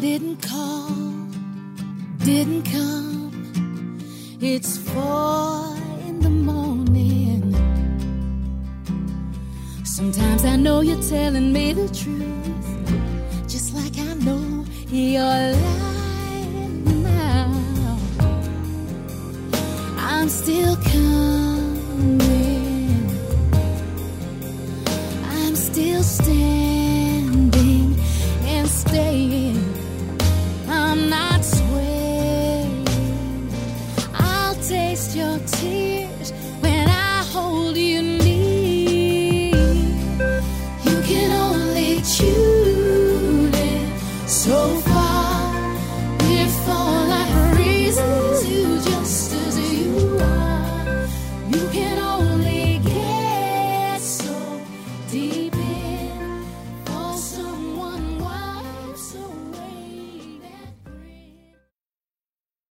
didn't call, didn't come. It's 4 in the morning. Sometimes I know you're telling me the truth, just like I know you're lying now. I'm still